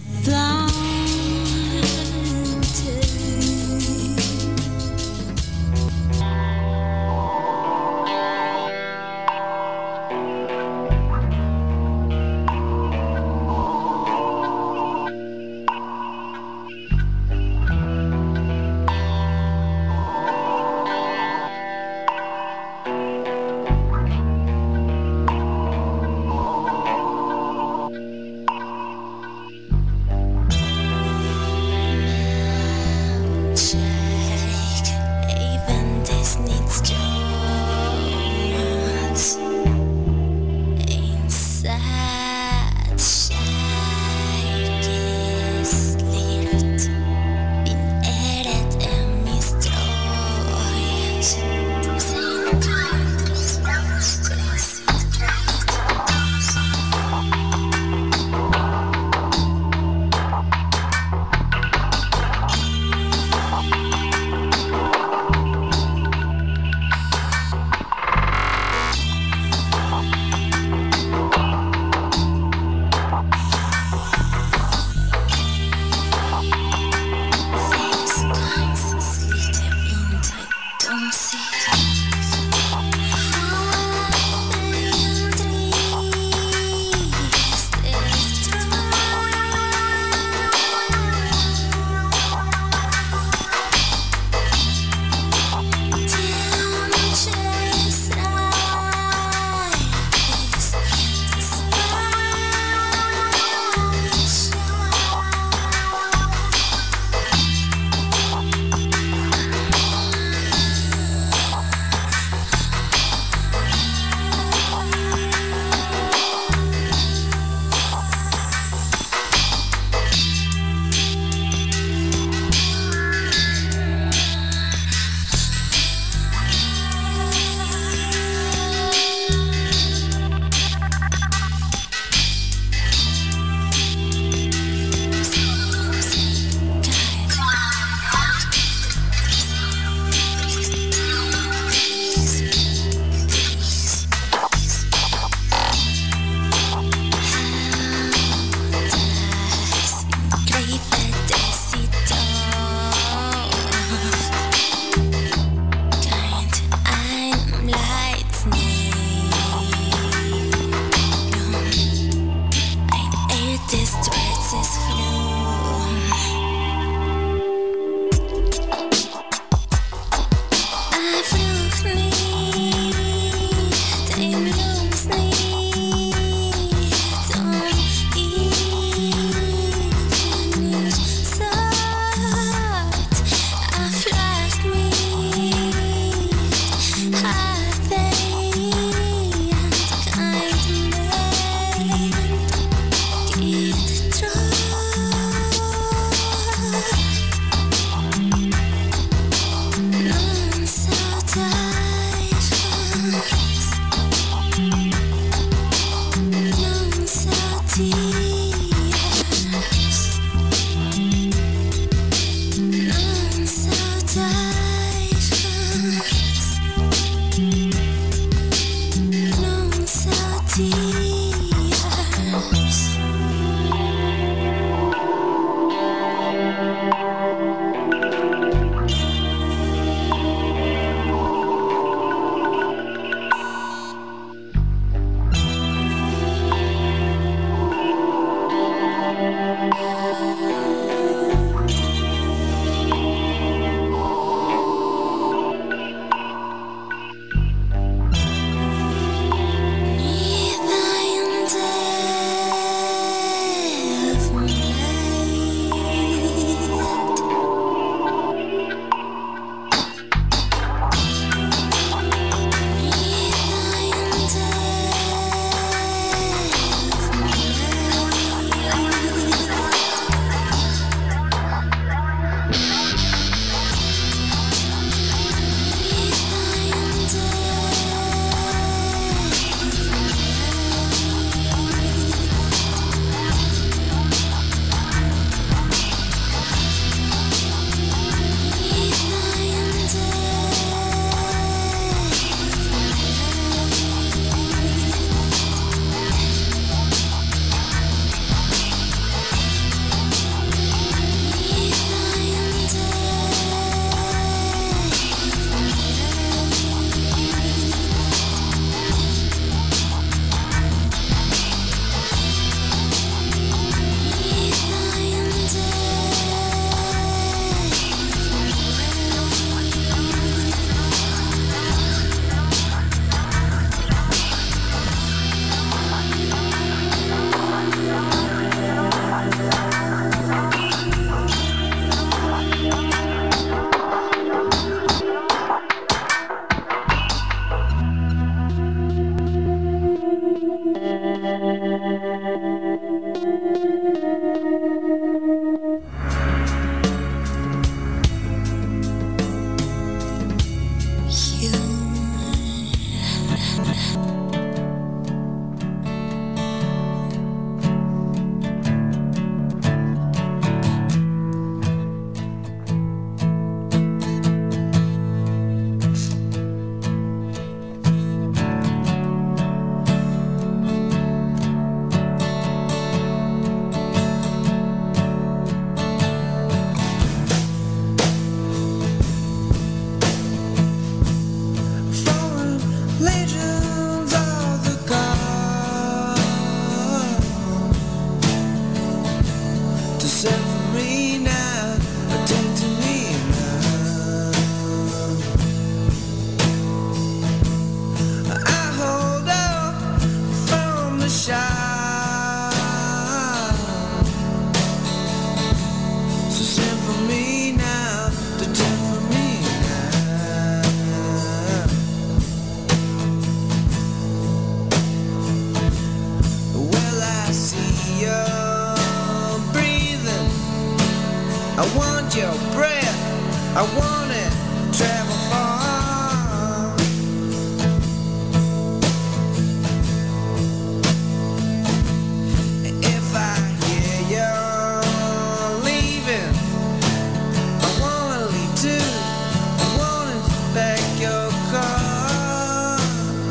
for me now, to tend for me now. Well, I see you breathing. I want your breath. I want it. Travel far. If I hear you're leaving, I wanna leave too. I wanna back your car.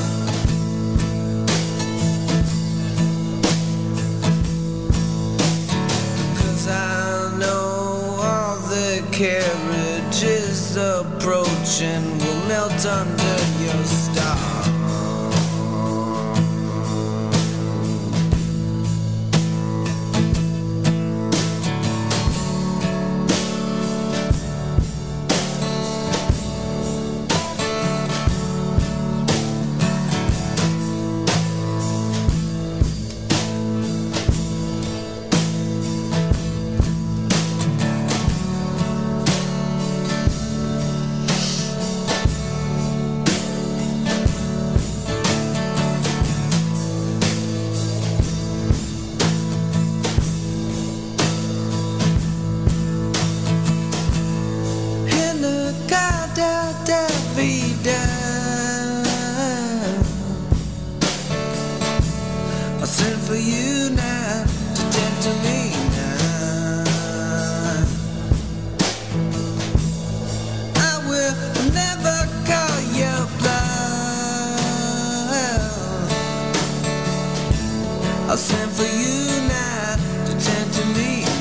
Cause I know all the carriages approaching will melt under your star. In the goddamn vida, I send for you now to tend to me now. I will never call your bluff. I'll send for you now to tend to me now.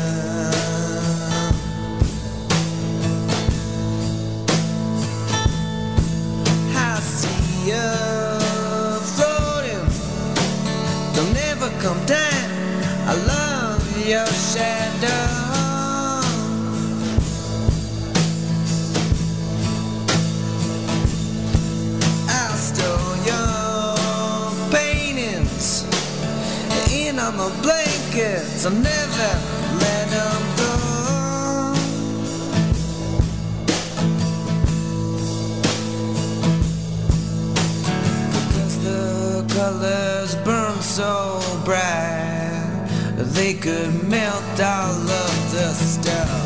I see you floating. Don't ever come down. I love your shadow. I stole your paintings in on my blankets. I'll never let them go. Because the colors burn so bright, they could melt all of the stuff.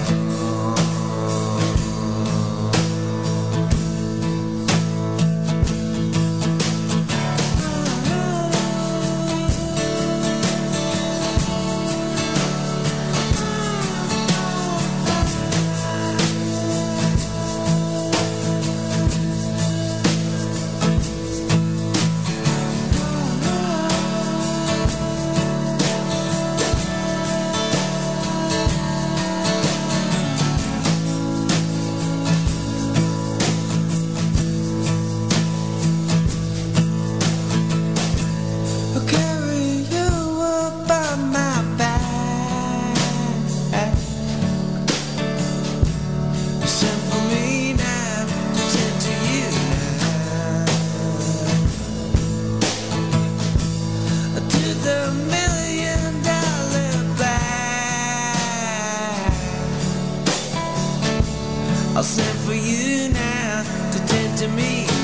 I'll carry you up on my back. Send for me now to tend to you now. To the $1,000,000 bag. I'll send for you now to tend to me now.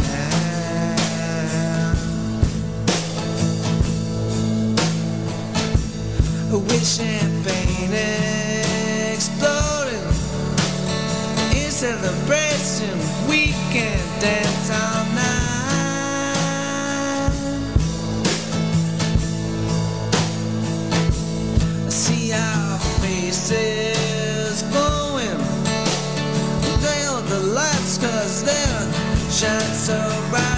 With champagne exploding in celebration, we can dance all night. I see our faces glowing. They hold the lights 'cause they shine so bright.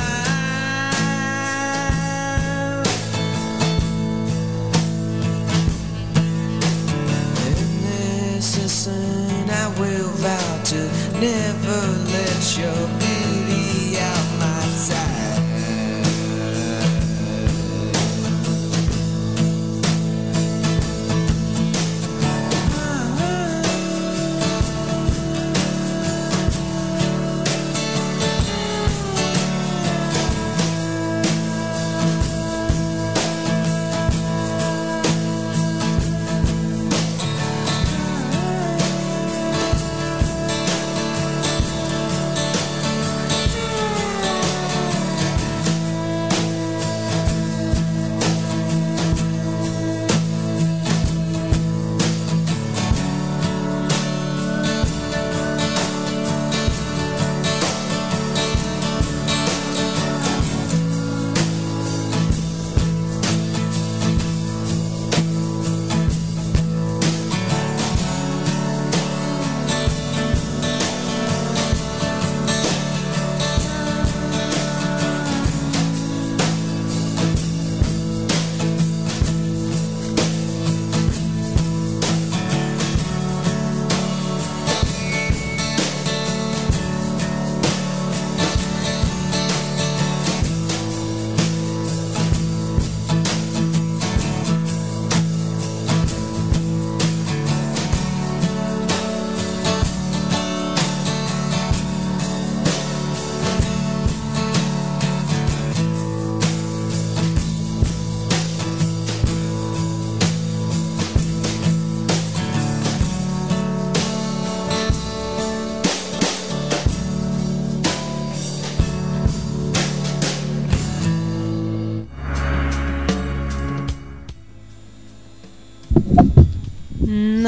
I will vow to never let your beauty out my sight.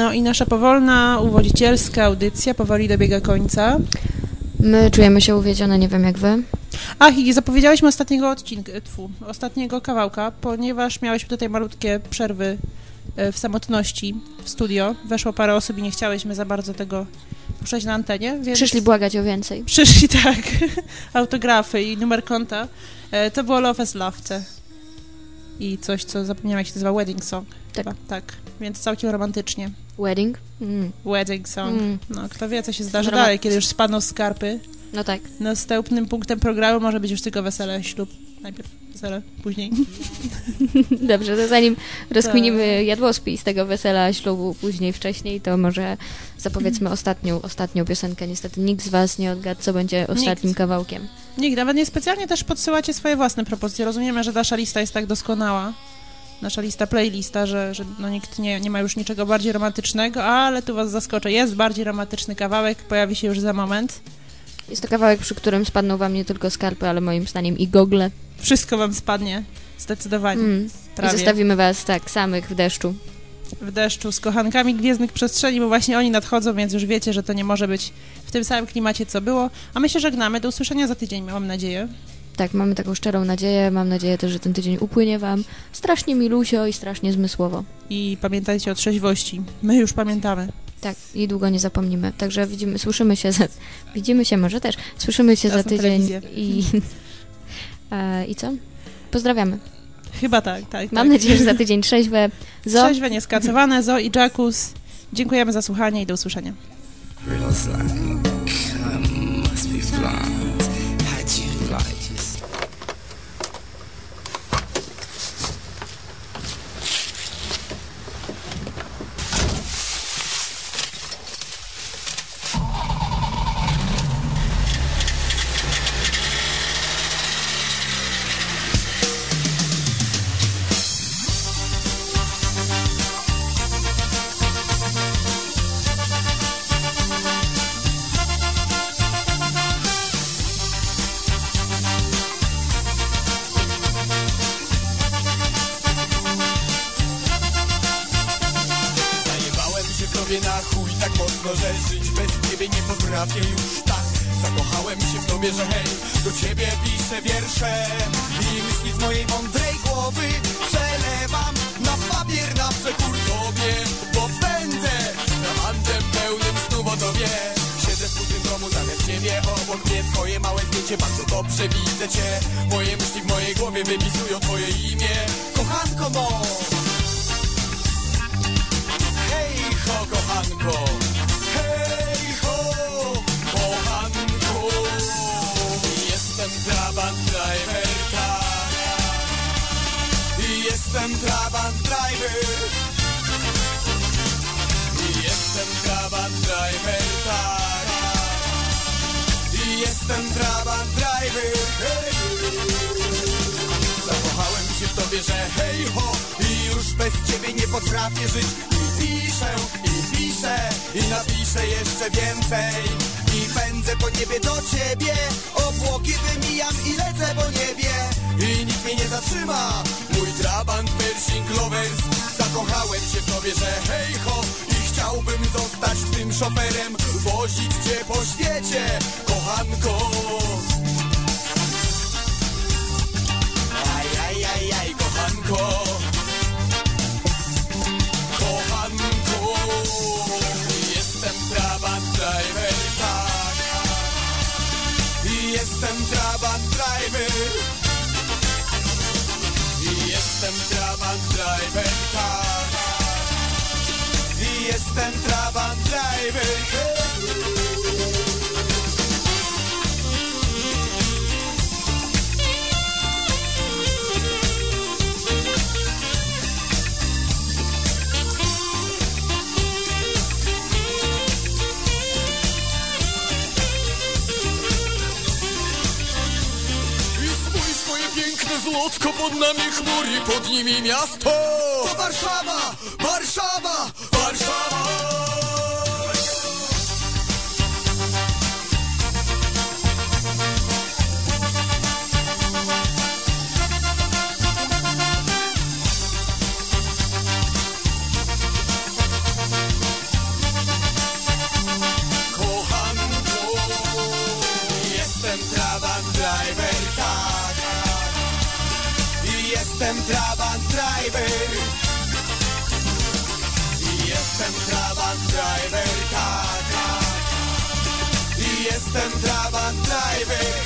No i nasza powolna, uwodzicielska audycja powoli dobiega końca. My czujemy się uwiedzione, nie wiem jak wy. Ach, i zapowiedziałyśmy ostatniego kawałka, ponieważ miałyśmy tutaj malutkie przerwy w samotności w studio. Weszło parę osób i nie chciałyśmy za bardzo tego puszczać na antenie, więc... Przyszli błagać o więcej. Przyszli, tak. Autografy i numer konta. To było Love as Laughter. I coś, co zapomniałam, jak się nazywa, Wedding Song. Tak. Chyba. Tak, więc całkiem romantycznie. Wedding? Wedding Song. No, kto wie, co się zdarzy Drama... dalej, kiedy już spadną skarpy. No tak. Następnym punktem programu może być już tylko wesele, ślub. Najpierw wesele, później. Dobrze, to zanim rozkminimy jadłospis tego wesela, ślubu, później, wcześniej, to może zapowiedzmy ostatnią piosenkę. Niestety nikt z was nie odgadł, co będzie ostatnim kawałkiem. Nikt, nawet niespecjalnie też podsyłacie swoje własne propozycje. Rozumiemy, że nasza lista jest tak doskonała. Nasza lista, playlista, że no nikt nie ma już niczego bardziej romantycznego, ale tu was zaskoczę. Jest bardziej romantyczny kawałek, pojawi się już za moment. Jest to kawałek, przy którym spadną wam nie tylko skarpy, ale moim zdaniem i gogle. Wszystko wam spadnie, zdecydowanie. I zostawimy was tak samych w deszczu. W deszczu z kochankami Gwiezdnych Przestrzeni, bo właśnie oni nadchodzą, więc już wiecie, że to nie może być w tym samym klimacie, co było. A my się żegnamy. Do usłyszenia za tydzień, mam nadzieję. Tak, mamy taką szczerą nadzieję. Mam nadzieję też, że ten tydzień upłynie wam strasznie milusio i strasznie zmysłowo. I pamiętajcie o trzeźwości. My już pamiętamy. Tak, i długo nie zapomnimy. Także widzimy się może też. Słyszymy się za tydzień i co? Pozdrawiamy. Chyba tak. Mam nadzieję, że za tydzień trzeźwe. Trzeźwe, nieskacowane, Zo i Jackus. Dziękujemy za słuchanie i do usłyszenia. Na chuj tak mocno, że żyć bez ciebie nie potrafię już tak. Zakochałem się w tobie, że hej, do ciebie piszę wiersze i myśli z mojej mądrej głowy przelewam na papier na przekór tobie, bo pędzę tramwajem pełnym snów o tobie. Siedzę w pustym domu zamiast ciebie, obok mnie twoje małe zdjęcie, bardzo dobrze widzę cię. Moje myśli w mojej głowie wypisują twoje imię, kochanko mo. Hej ho, kochanko, hej ho, kochanko. Jestem trabant driver, tak. Jestem trabant driver. Jestem trabant driver, tak. Jestem trabant driver, hej. Zakochałem się w tobie, że hej ho, i już bez ciebie nie potrafię żyć. I piszę, i napiszę jeszcze więcej. I pędzę po niebie do ciebie, obłoki wymijam i lecę po niebie. I nikt mnie nie zatrzyma, mój trabant Pershing Lovers. Zakochałem się w tobie, że hej ho, i chciałbym zostać tym szoferem, wozić cię po świecie, kochanko. Aj, kochanko. Kochanko, jestem trabant driver, tak. Jestem trabant driver. Jestem trabant driver, tak. Jestem trabant driver, złotko pod nami chmury, pod nimi miasto. To Warszawa, Warszawa, Warszawa. Trabant Driver. Jestem Trabant Driver, tak. Jestem Trabant Driver.